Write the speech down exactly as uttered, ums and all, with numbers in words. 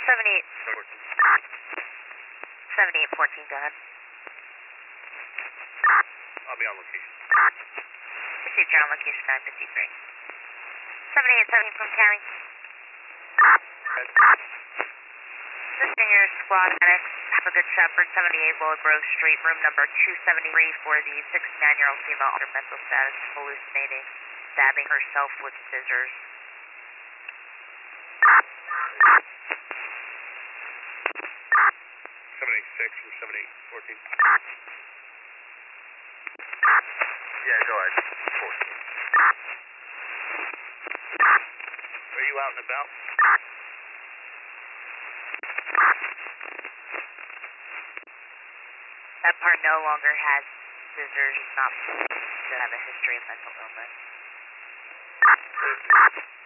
seventy-eight. seventy-eight fourteen, go ahead. I'll be on location. Received your on location nine fifty-three. seventy-eight seventeen from County. Assisting your squad medics, have a good shepherd, seventy-eight Willow Grove Street, room number two seventy-three for the sixty-nine-year-old female under mental status, hallucinating, stabbing herself with scissors. seventy-six from seventy-eight fourteen. Yeah, go ahead. fourteen. Are you out and about? That part no longer has scissors, it's not to have a history of mental illness.